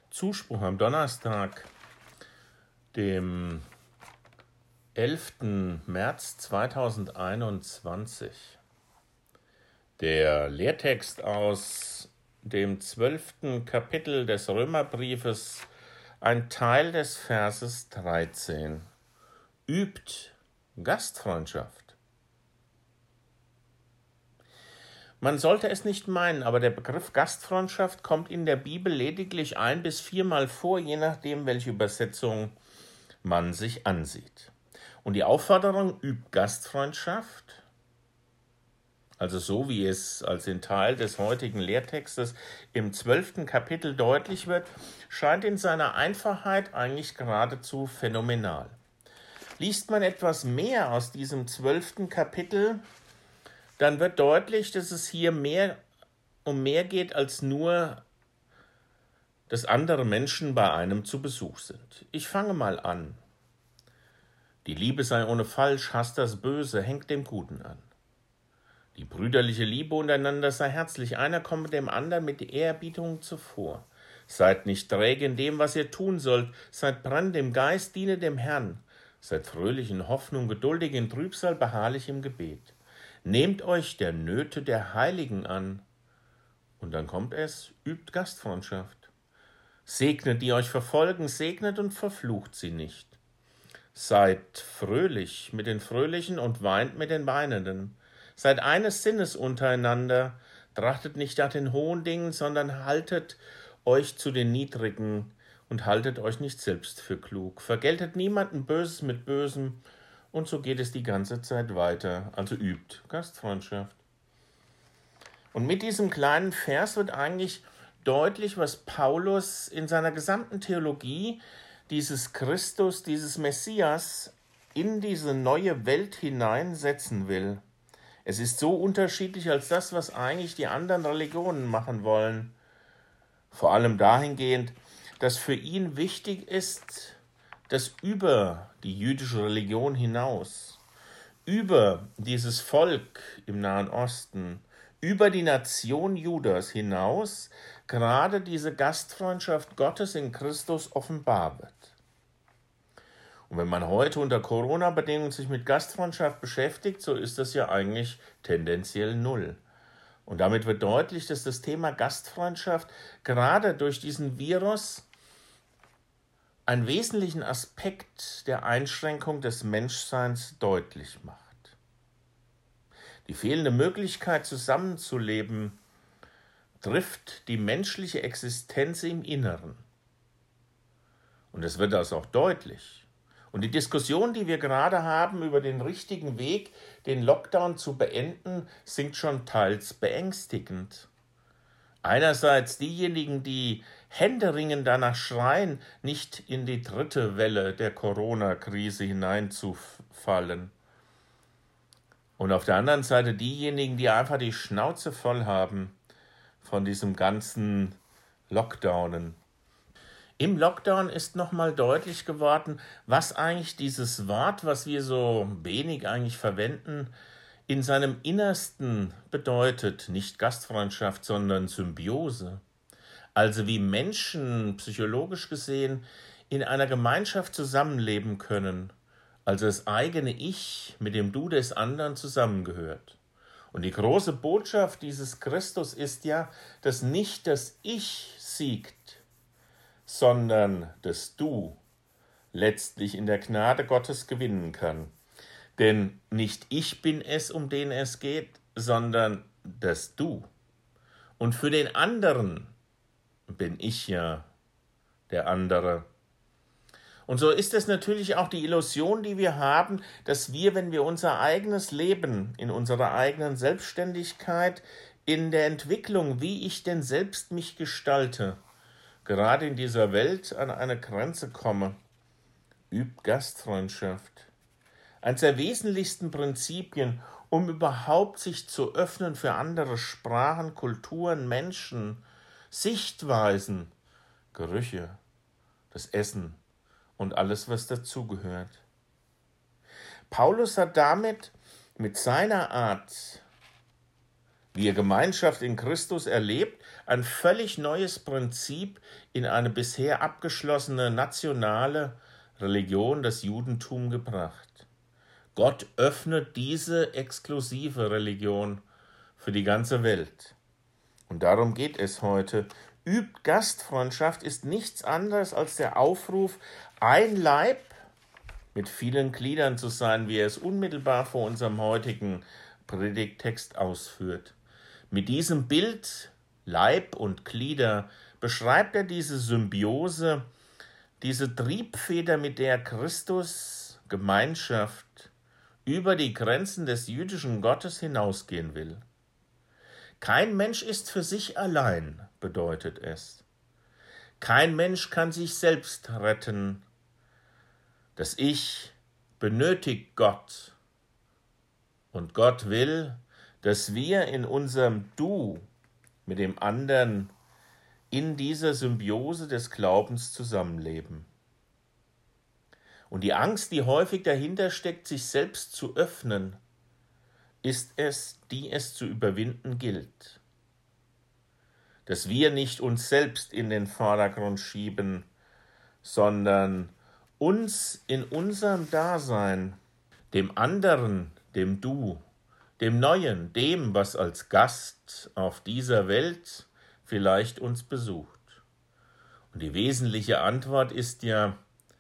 Zuspruch am Donnerstag, dem 11. März 2021. Der Lehrtext aus dem 12. Kapitel des Römerbriefes, ein Teil des Verses 13. Übt Gastfreundschaft. Man sollte es nicht meinen, aber der Begriff Gastfreundschaft kommt in der Bibel lediglich 1- bis 4-mal vor, je nachdem, welche Übersetzung man sich ansieht. Und die Aufforderung, übt Gastfreundschaft, also so wie es als ein Teil des heutigen Lehrtextes im 12. Kapitel deutlich wird, scheint in seiner Einfachheit eigentlich geradezu phänomenal. Liest man etwas mehr aus diesem 12. Kapitel, dann wird deutlich, dass es hier um mehr geht als nur, dass andere Menschen bei einem zu Besuch sind. Ich fange mal an. Die Liebe sei ohne Falsch, hasst das Böse, hängt dem Guten an. Die brüderliche Liebe untereinander sei herzlich, einer komme dem anderen mit Ehrerbietung zuvor. Seid nicht träge in dem, was ihr tun sollt, seid brennend im Geist, diene dem Herrn. Seid fröhlich in Hoffnung, geduldig in Trübsal, beharrlich im Gebet. Nehmt euch der Nöte der Heiligen an. Und dann kommt es, übt Gastfreundschaft. Segnet, die euch verfolgen, segnet und verflucht sie nicht. Seid fröhlich mit den Fröhlichen und weint mit den Weinenden. Seid eines Sinnes untereinander, trachtet nicht nach den hohen Dingen, sondern haltet euch zu den Niedrigen und haltet euch nicht selbst für klug. Vergeltet niemanden Böses mit Bösem, und so geht es die ganze Zeit weiter, also übt Gastfreundschaft. Und mit diesem kleinen Vers wird eigentlich deutlich, was Paulus in seiner gesamten Theologie dieses Christus, dieses Messias in diese neue Welt hineinsetzen will. Es ist so unterschiedlich als das, was eigentlich die anderen Religionen machen wollen. Vor allem dahingehend, dass für ihn wichtig ist, dass über die jüdische Religion hinaus, über dieses Volk im Nahen Osten, über die Nation Judas hinaus, gerade diese Gastfreundschaft Gottes in Christus offenbar wird. Und wenn man heute unter Corona-Bedingungen sich mit Gastfreundschaft beschäftigt, so ist das ja eigentlich tendenziell null. Und damit wird deutlich, dass das Thema Gastfreundschaft gerade durch diesen Virus einen wesentlichen Aspekt der Einschränkung des Menschseins deutlich macht. Die fehlende Möglichkeit, zusammenzuleben, trifft die menschliche Existenz im Inneren. Und es wird das auch deutlich. Und die Diskussion, die wir gerade haben über den richtigen Weg, den Lockdown zu beenden, sind schon teils beängstigend. Einerseits diejenigen, die händeringend danach schreien, nicht in die dritte Welle der Corona-Krise hineinzufallen. Und auf der anderen Seite diejenigen, die einfach die Schnauze voll haben von diesem ganzen Lockdownen. Im Lockdown ist nochmal deutlich geworden, was eigentlich dieses Wort, was wir so wenig eigentlich verwenden, in seinem Innersten bedeutet. Nicht Gastfreundschaft, sondern Symbiose. Also wie Menschen psychologisch gesehen in einer Gemeinschaft zusammenleben können, also das eigene Ich mit dem Du des anderen zusammengehört. Und die große Botschaft dieses Christus ist ja, dass nicht das Ich siegt, sondern das Du letztlich in der Gnade Gottes gewinnen kann. Denn nicht ich bin es, um den es geht, sondern das Du. Und für den anderen bin ich ja der andere. Und so ist es natürlich auch die Illusion, die wir haben, dass wir, wenn wir unser eigenes Leben in unserer eigenen Selbstständigkeit, in der Entwicklung, wie ich denn selbst mich gestalte, gerade in dieser Welt an eine Grenze komme. Übt Gastfreundschaft. Eines der wesentlichsten Prinzipien, um überhaupt sich zu öffnen für andere Sprachen, Kulturen, Menschen, Sichtweisen, Gerüche, das Essen und alles, was dazugehört. Paulus hat damit mit seiner Art, wie er Gemeinschaft in Christus erlebt, ein völlig neues Prinzip in eine bisher abgeschlossene nationale Religion, das Judentum, gebracht. Gott öffnet diese exklusive Religion für die ganze Welt. Und darum geht es heute. Übt Gastfreundschaft ist nichts anderes als der Aufruf, ein Leib mit vielen Gliedern zu sein, wie er es unmittelbar vor unserem heutigen Predigttext ausführt. Mit diesem Bild Leib und Glieder beschreibt er diese Symbiose, diese Triebfeder, mit der Christus Gemeinschaft über die Grenzen des jüdischen Gottes hinausgehen will. Kein Mensch ist für sich allein, bedeutet es. Kein Mensch kann sich selbst retten. Das Ich benötigt Gott. Und Gott will, dass wir in unserem Du mit dem anderen in dieser Symbiose des Glaubens zusammenleben. Und die Angst, die häufig dahinter steckt, sich selbst zu öffnen, ist es, die es zu überwinden gilt. Dass wir nicht uns selbst in den Vordergrund schieben, sondern uns in unserem Dasein, dem anderen, dem Du, dem Neuen, dem, was als Gast auf dieser Welt vielleicht uns besucht. Und die wesentliche Antwort ist ja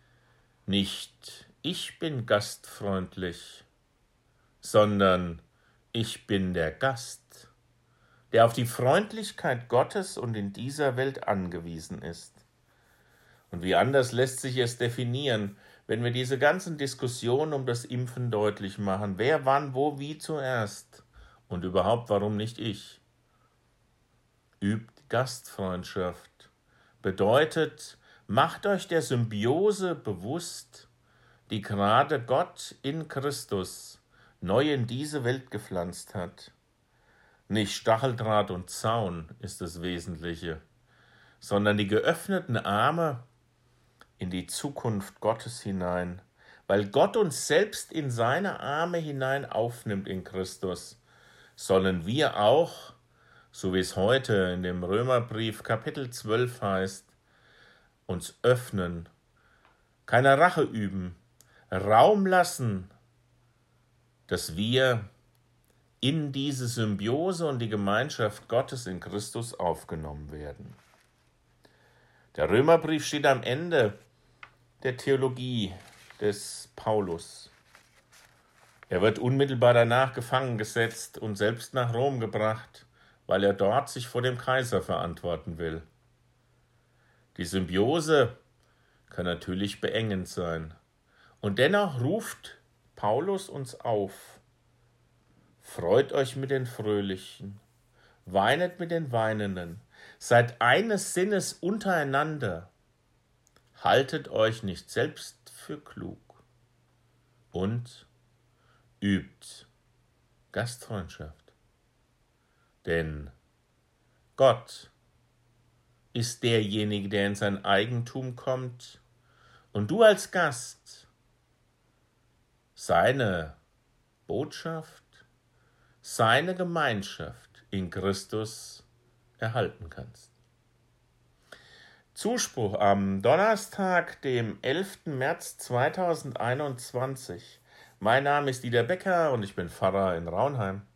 nicht, ich bin gastfreundlich, sondern ich bin der Gast, der auf die Freundlichkeit Gottes und in dieser Welt angewiesen ist. Und wie anders lässt sich es definieren, wenn wir diese ganzen Diskussionen um das Impfen deutlich machen, wer, wann, wo, wie zuerst und überhaupt warum nicht ich. Übt Gastfreundschaft, bedeutet, macht euch der Symbiose bewusst, die gerade Gott in Christus neu in diese Welt gepflanzt hat. Nicht Stacheldraht und Zaun ist das Wesentliche, sondern die geöffneten Arme in die Zukunft Gottes hinein, weil Gott uns selbst in seine Arme hinein aufnimmt in Christus, sollen wir auch, so wie es heute in dem Römerbrief Kapitel 12 heißt, uns öffnen, keine Rache üben, Raum lassen, dass wir in diese Symbiose und die Gemeinschaft Gottes in Christus aufgenommen werden. Der Römerbrief steht am Ende der Theologie des Paulus. Er wird unmittelbar danach gefangen gesetzt und selbst nach Rom gebracht, weil er dort sich vor dem Kaiser verantworten will. Die Symbiose kann natürlich beengend sein. Und dennoch ruft Paulus uns auf: Freut euch mit den Fröhlichen, weinet mit den Weinenden, seid eines Sinnes untereinander, haltet euch nicht selbst für klug und übt Gastfreundschaft. Denn Gott ist derjenige, der in sein Eigentum kommt und du als Gast seine Botschaft, seine Gemeinschaft in Christus erhalten kannst. Zuspruch am Donnerstag, dem 11. März 2021. Mein Name ist Dieter Becker und ich bin Pfarrer in Raunheim.